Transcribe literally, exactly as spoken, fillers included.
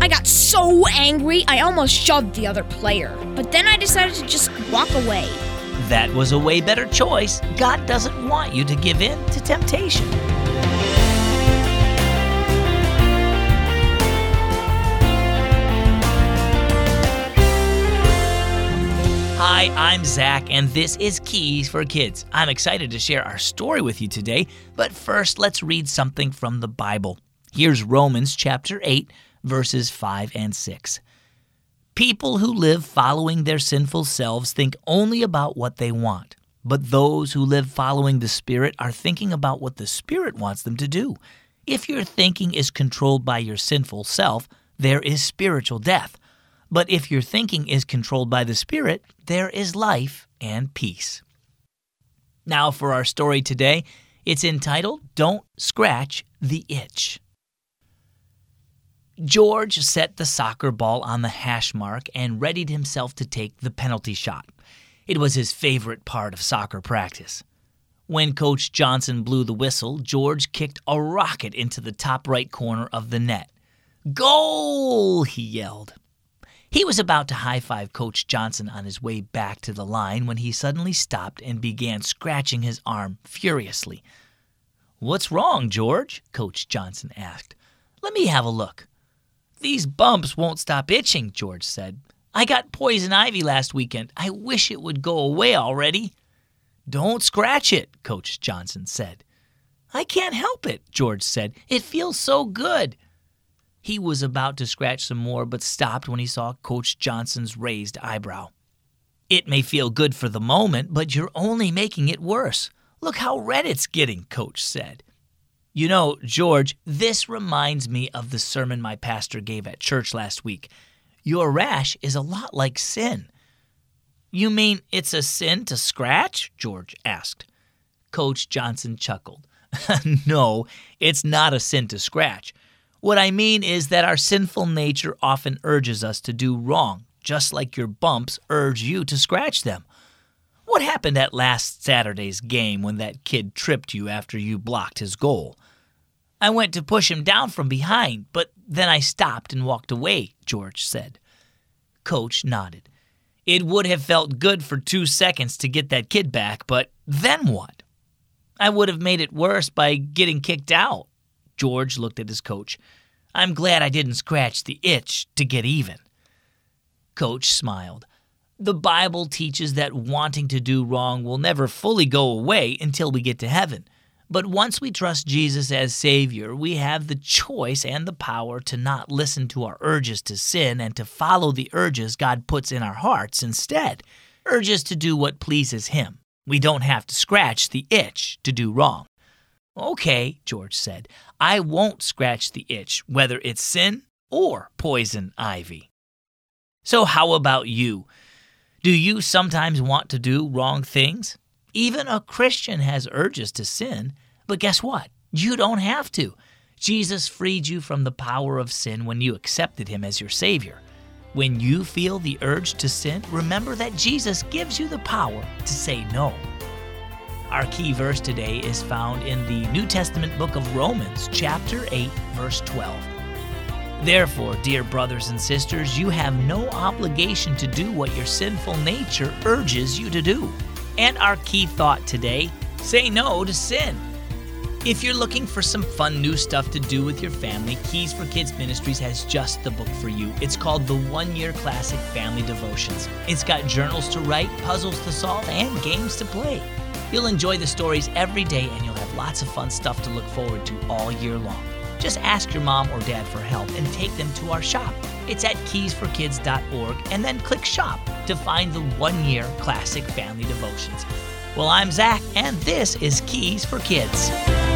got so angry, I almost shoved the other player. But then I decided to just walk away. That was a way better choice. God doesn't want you to give in to temptation. Hi, I'm Zach, and this is Keys for Kids. I'm excited to share our story with you today, but first let's read something from the Bible. Here's Romans chapter eight, verses five and six. People who live following their sinful selves think only about what they want, but those who live following the Spirit are thinking about what the Spirit wants them to do. If your thinking is controlled by your sinful self, there is spiritual death. But if your thinking is controlled by the Spirit, there is life and peace. Now for our story today, it's entitled, Don't Scratch the Itch. George set the soccer ball on the hash mark and readied himself to take the penalty shot. It was his favorite part of soccer practice. When Coach Johnson blew the whistle, George kicked a rocket into the top right corner of the net. "Goal!" he yelled. He was about to high-five Coach Johnson on his way back to the line when he suddenly stopped and began scratching his arm furiously. "What's wrong, George?" Coach Johnson asked. "Let me have a look." "These bumps won't stop itching," George said. "I got poison ivy last weekend. I wish it would go away already." "Don't scratch it," Coach Johnson said. "I can't help it," George said. "It feels so good." He was about to scratch some more, but stopped when he saw Coach Johnson's raised eyebrow. "It may feel good for the moment, but you're only making it worse. Look how red it's getting," Coach said. "You know, George, this reminds me of the sermon my pastor gave at church last week. Your rash is a lot like sin." "You mean it's a sin to scratch?" George asked. Coach Johnson chuckled. "No, it's not a sin to scratch. What I mean is that our sinful nature often urges us to do wrong, just like your bumps urge you to scratch them. What happened at last Saturday's game when that kid tripped you after you blocked his goal?" "I went to push him down from behind, but then I stopped and walked away," George said. Coach nodded. "It would have felt good for two seconds to get that kid back, but then what?" "I would have made it worse by getting kicked out." George looked at his coach. "I'm glad I didn't scratch the itch to get even." Coach smiled. "The Bible teaches that wanting to do wrong will never fully go away until we get to heaven. But once we trust Jesus as Savior, we have the choice and the power to not listen to our urges to sin and to follow the urges God puts in our hearts instead, urges to do what pleases Him. We don't have to scratch the itch to do wrong." "Okay," George said, "I won't scratch the itch, whether it's sin or poison ivy." So how about you? Do you sometimes want to do wrong things? Even a Christian has urges to sin, but guess what? You don't have to. Jesus freed you from the power of sin when you accepted Him as your Savior. When you feel the urge to sin, remember that Jesus gives you the power to say no. Our key verse today is found in the New Testament book of Romans, chapter eight, verse twelve. "Therefore, dear brothers and sisters, you have no obligation to do what your sinful nature urges you to do." And our key thought today, say no to sin. If you're looking for some fun new stuff to do with your family, Keys for Kids Ministries has just the book for you. It's called the One-Year Classic Family Devotions. It's got journals to write, puzzles to solve, and games to play. You'll enjoy the stories every day, and you'll have lots of fun stuff to look forward to all year long. Just ask your mom or dad for help and take them to our shop. It's at keys for kids dot org, and then click Shop to find the One-Year Classic Family Devotions. Well, I'm Zach, and this is Keys for Kids.